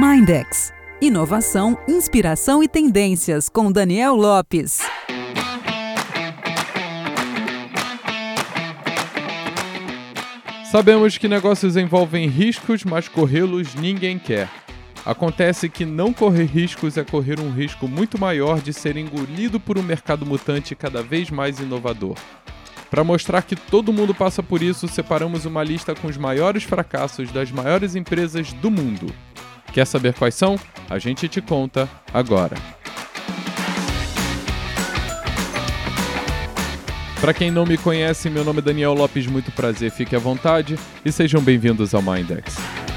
Mindex. Inovação, inspiração e tendências, com Daniel Lopes. Sabemos que negócios envolvem riscos, mas corrê-los ninguém quer. Acontece que não correr riscos é correr um risco muito maior de ser engolido por um mercado mutante cada vez mais inovador. Para mostrar que todo mundo passa por isso, separamos uma lista com os maiores fracassos das maiores empresas do mundo. Quer saber quais são? A gente te conta agora. Para quem não me conhece, meu nome é Daniel Lopes, muito prazer, fique à vontade e sejam bem-vindos ao Mindex.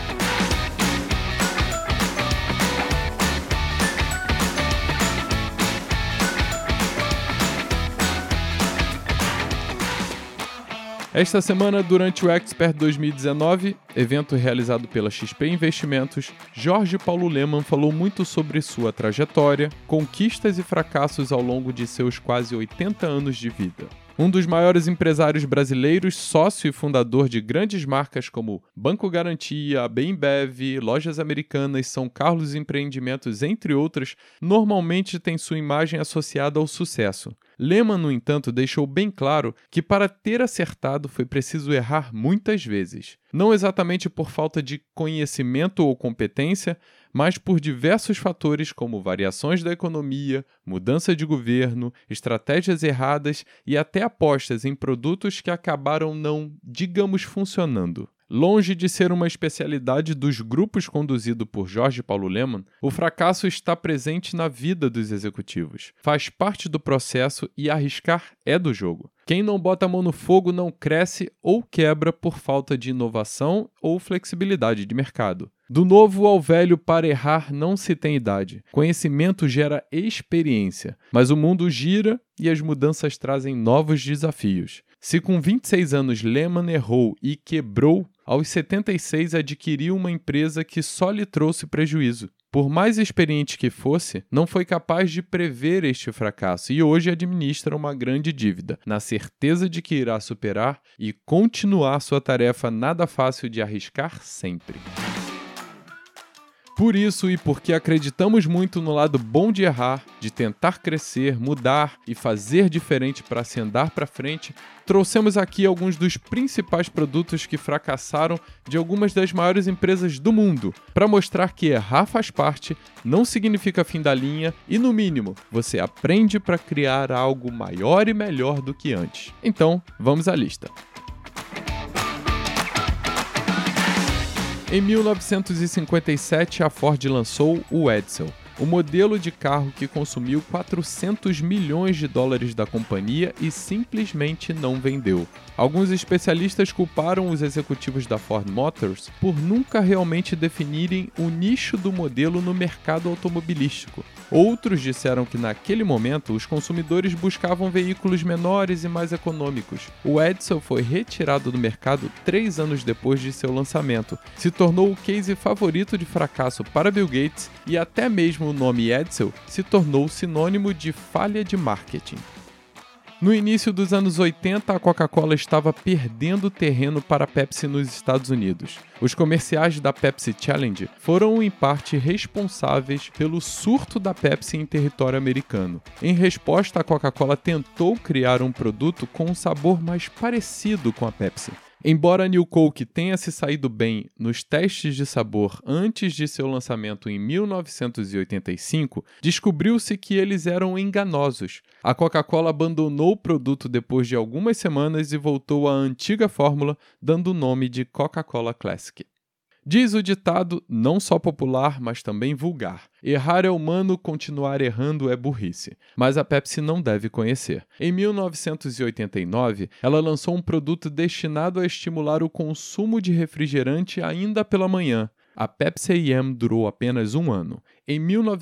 Esta semana, durante o Expert 2019, evento realizado pela XP Investimentos, Jorge Paulo Lemann falou muito sobre sua trajetória, conquistas e fracassos ao longo de seus quase 80 anos de vida. Um dos maiores empresários brasileiros, sócio e fundador de grandes marcas como Banco Garantia, Bembev, Lojas Americanas, São Carlos Empreendimentos, entre outras, normalmente tem sua imagem associada ao sucesso. Lemann, no entanto, deixou bem claro que para ter acertado foi preciso errar muitas vezes. Não exatamente por falta de conhecimento ou competência, mas por diversos fatores como variações da economia, mudança de governo, estratégias erradas e até apostas em produtos que acabaram não, digamos, funcionando. Longe de ser uma especialidade dos grupos conduzidos por Jorge Paulo Lemann, o fracasso está presente na vida dos executivos. Faz parte do processo e arriscar é do jogo. Quem não bota a mão no fogo não cresce ou quebra por falta de inovação ou flexibilidade de mercado. Do novo ao velho, para errar não se tem idade. Conhecimento gera experiência, mas o mundo gira e as mudanças trazem novos desafios. Se com 26 anos Lemann errou e quebrou, aos 76 adquiriu uma empresa que só lhe trouxe prejuízo. Por mais experiente que fosse, não foi capaz de prever este fracasso e hoje administra uma grande dívida, na certeza de que irá superar e continuar sua tarefa nada fácil de arriscar sempre. Por isso e porque acreditamos muito no lado bom de errar, de tentar crescer, mudar e fazer diferente para se andar para frente, trouxemos aqui alguns dos principais produtos que fracassaram de algumas das maiores empresas do mundo, para mostrar que errar faz parte, não significa fim da linha e, no mínimo, você aprende para criar algo maior e melhor do que antes. Então, vamos à lista. Em 1957, a Ford lançou o Edsel, o modelo de carro que consumiu 400 milhões de dólares da companhia e simplesmente não vendeu. Alguns especialistas culparam os executivos da Ford Motors por nunca realmente definirem o nicho do modelo no mercado automobilístico. Outros disseram que naquele momento os consumidores buscavam veículos menores e mais econômicos. O Edsel foi retirado do mercado 3 anos depois de seu lançamento, se tornou o case favorito de fracasso para Bill Gates e até mesmo o nome Edsel se tornou sinônimo de falha de marketing. No início dos anos 80, a Coca-Cola estava perdendo terreno para a Pepsi nos Estados Unidos. Os comerciais da Pepsi Challenge foram, em parte, responsáveis pelo surto da Pepsi em território americano. Em resposta, a Coca-Cola tentou criar um produto com um sabor mais parecido com a Pepsi. Embora a New Coke tenha se saído bem nos testes de sabor antes de seu lançamento em 1985, descobriu-se que eles eram enganosos. A Coca-Cola abandonou o produto depois de algumas semanas e voltou à antiga fórmula, dando o nome de Coca-Cola Classic. Diz o ditado, não só popular, mas também vulgar. Errar é humano, continuar errando é burrice. Mas a Pepsi não deve conhecer. Em 1989, ela lançou um produto destinado a estimular o consumo de refrigerante ainda pela manhã. A Pepsi AM durou apenas 1 ano. Em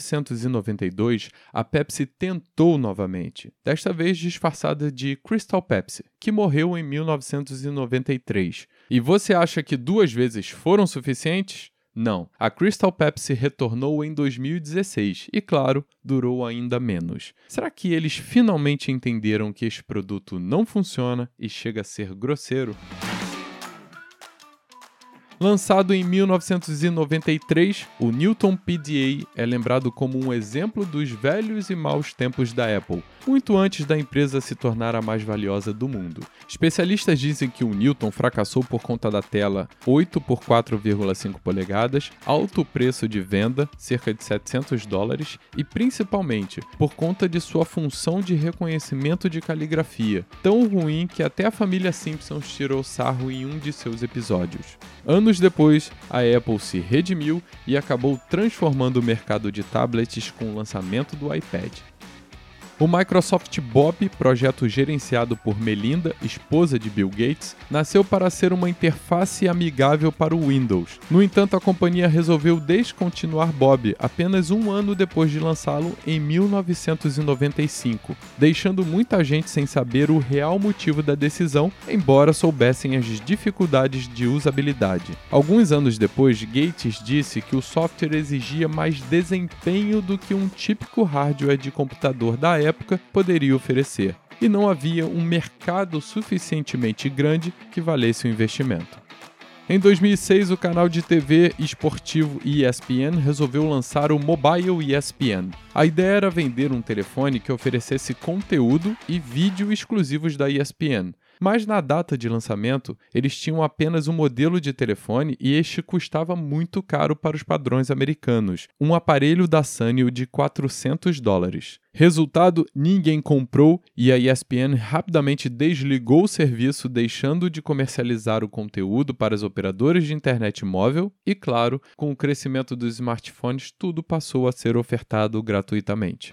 1992, a Pepsi tentou novamente, desta vez disfarçada de Crystal Pepsi, que morreu em 1993. E você acha que 2 vezes foram suficientes? Não, a Crystal Pepsi retornou em 2016 e, claro, durou ainda menos. Será que eles finalmente entenderam que este produto não funciona e chega a ser grosseiro? Lançado em 1993, o Newton PDA é lembrado como um exemplo dos velhos e maus tempos da Apple, muito antes da empresa se tornar a mais valiosa do mundo. Especialistas dizem que o Newton fracassou por conta da tela 8 por 4,5 polegadas, alto preço de venda, cerca de $700, e principalmente por conta de sua função de reconhecimento de caligrafia, tão ruim que até a família Simpsons tirou sarro em um de seus episódios. Anos depois, a Apple se redimiu e acabou transformando o mercado de tablets com o lançamento do iPad. O Microsoft Bob, projeto gerenciado por Melinda, esposa de Bill Gates, nasceu para ser uma interface amigável para o Windows. No entanto, a companhia resolveu descontinuar Bob apenas um ano depois de lançá-lo em 1995, deixando muita gente sem saber o real motivo da decisão, embora soubessem as dificuldades de usabilidade. Alguns anos depois, Gates disse que o software exigia mais desempenho do que um típico hardware de computador da época poderia oferecer, e não havia um mercado suficientemente grande que valesse o investimento. Em 2006, o canal de TV esportivo ESPN resolveu lançar o Mobile ESPN. A ideia era vender um telefone que oferecesse conteúdo e vídeo exclusivos da ESPN. Mas na data de lançamento, eles tinham apenas um modelo de telefone e este custava muito caro para os padrões americanos, um aparelho da Sanyo de $400. Resultado, ninguém comprou e a ESPN rapidamente desligou o serviço, deixando de comercializar o conteúdo para as operadoras de internet móvel e, claro, com o crescimento dos smartphones, tudo passou a ser ofertado gratuitamente.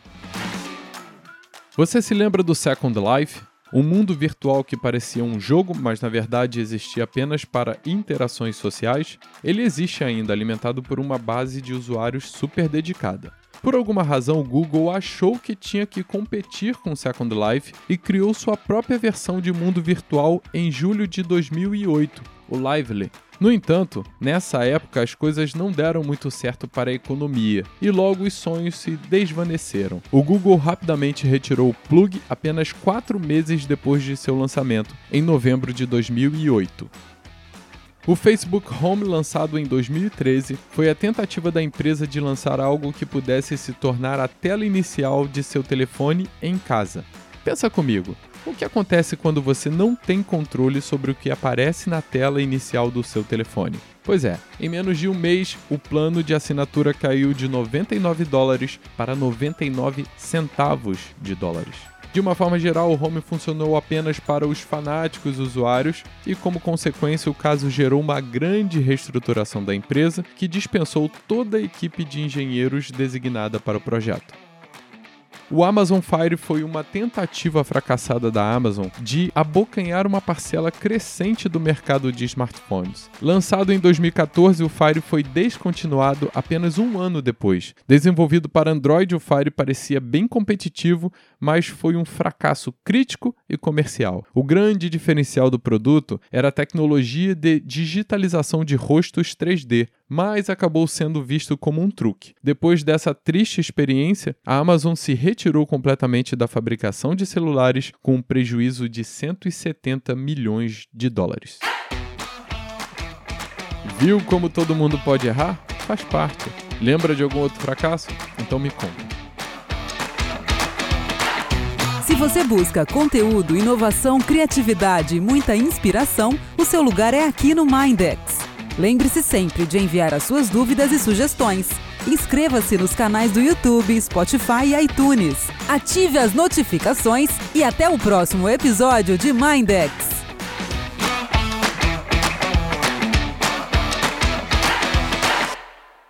Você se lembra do Second Life? Um mundo virtual que parecia um jogo, mas na verdade existia apenas para interações sociais? Ele existe ainda, alimentado por uma base de usuários super dedicada. Por alguma razão, o Google achou que tinha que competir com Second Life e criou sua própria versão de mundo virtual em julho de 2008, o Lively. No entanto, nessa época as coisas não deram muito certo para a economia e logo os sonhos se desvaneceram. O Google rapidamente retirou o plug apenas 4 meses depois de seu lançamento, em novembro de 2008. O Facebook Home, lançado em 2013, foi a tentativa da empresa de lançar algo que pudesse se tornar a tela inicial de seu telefone em casa. Pensa comigo, o que acontece quando você não tem controle sobre o que aparece na tela inicial do seu telefone? Pois é, em menos de um mês, o plano de assinatura caiu de $99 para 99 centavos de dólares. De uma forma geral, o Home funcionou apenas para os fanáticos usuários e, como consequência, o caso gerou uma grande reestruturação da empresa, que dispensou toda a equipe de engenheiros designada para o projeto. O Amazon Fire foi uma tentativa fracassada da Amazon de abocanhar uma parcela crescente do mercado de smartphones. Lançado em 2014, o Fire foi descontinuado apenas um ano depois. Desenvolvido para Android, o Fire parecia bem competitivo, mas foi um fracasso crítico e comercial. O grande diferencial do produto era a tecnologia de digitalização de rostos 3D, mas acabou sendo visto como um truque. Depois dessa triste experiência, a Amazon se retirou completamente da fabricação de celulares com um prejuízo de $170 milhões. Viu como todo mundo pode errar? Faz parte. Lembra de algum outro fracasso? Então me conta. Se você busca conteúdo, inovação, criatividade e muita inspiração, o seu lugar é aqui no Mindex. Lembre-se sempre de enviar as suas dúvidas e sugestões. Inscreva-se nos canais do YouTube, Spotify e iTunes. Ative as notificações e até o próximo episódio de Mindex.